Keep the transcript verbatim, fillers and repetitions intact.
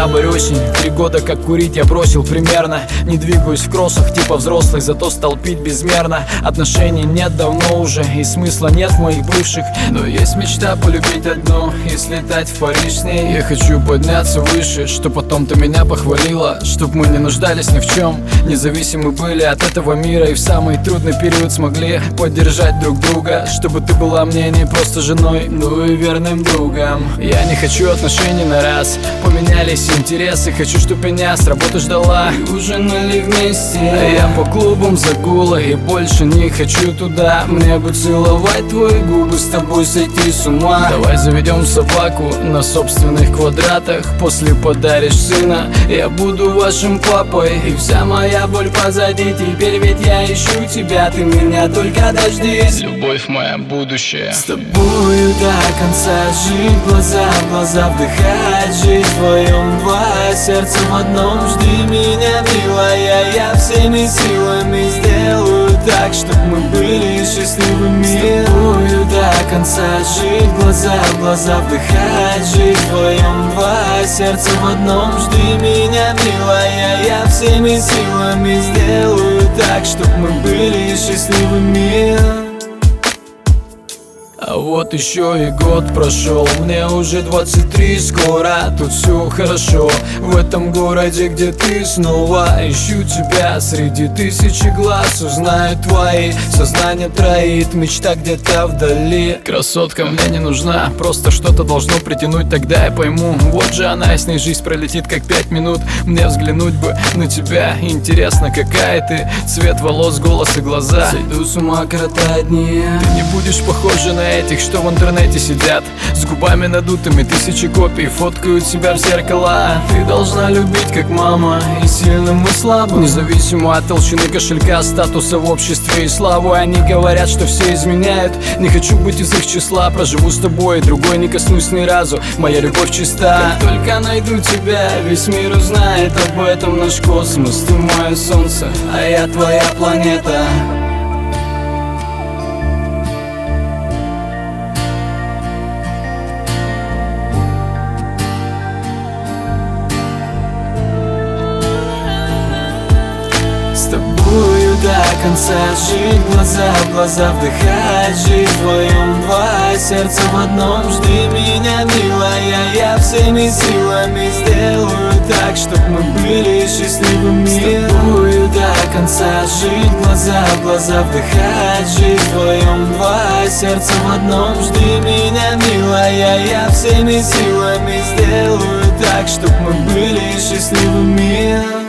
ноябрь, осень. Три года как курить я бросил примерно. Не двигаюсь в кроссах типа взрослых, зато стал пить безмерно. Отношений нет давно уже, и смысла нет в моих бывших. Но есть мечта полюбить одну и слетать в Париж с ней. Я хочу подняться выше, чтоб потом ты меня похвалила, чтоб мы не нуждались ни в чем, независимы были от этого мира, и в самый трудный период смогли поддержать друг друга. Чтобы ты была мне не просто женой, но и верным другом. Я не хочу отношений на раз, поменялись интересы. Хочу, чтоб меня с работы ждала и ужинали вместе. Я по клубам загула и больше не хочу туда. Мне бы целовать твои губы, с тобой сойти с ума. Давай заведем собаку на собственных квадратах. После подаришь сына, я буду вашим папой. И вся моя боль позади, теперь ведь я ищу тебя. Ты меня только дождись, любовь моя будущее. С тобою до конца жить, глаза в глаза вдыхать жизнь вдвоем, два сердца в одном. Жди меня, милая, я всеми силами сделаю так, чтоб мы были счастливыми. С тобою до конца жить, глаза в глаза вдыхать жизнь вдвоем, два сердца в одном. Жди меня, милая, я всеми силами сделаю так, чтоб мы были счастливыми. А вот еще и год прошел, мне уже двадцать три скоро. Тут все хорошо, в этом городе, где ты снова. Ищу тебя среди тысячи глаз, узнаю твои. Сознание троит, мечта где-то вдали. Красотка мне не нужна, просто что-то должно притянуть, тогда я пойму. Вот же она, и с ней жизнь пролетит как пять минут. Мне взглянуть бы на тебя, интересно, какая ты. Цвет волос, голос и глаза. Сойду с ума, коротать дни. Ты не будешь похожа на этих, что в интернете сидят с губами надутыми, тысячи копий фоткают себя в зеркала. Ты должна любить как мама, и сильным, и слабым, независимо от толщины кошелька, статуса в обществе и славы. Они говорят, что все изменяют, не хочу быть из их числа. Проживу с тобой, другой не коснусь ни разу, моя любовь чиста. Как только найду тебя, весь мир узнает об этом. Наш космос, ты мое солнце, а я твоя планета. С тобою до конца жить, глаза в глаза вдыхать жизнь вдвоем, два сердца в одном. Жди меня, милая, я всеми силами сделаю так, чтоб мы были счастливыми. С тобою до конца жить, глаза в глаза вдыхать жизнь вдвоем, два сердца в одном. Жди меня, милая, я всеми силами сделаю так, чтоб мы были счастливыми.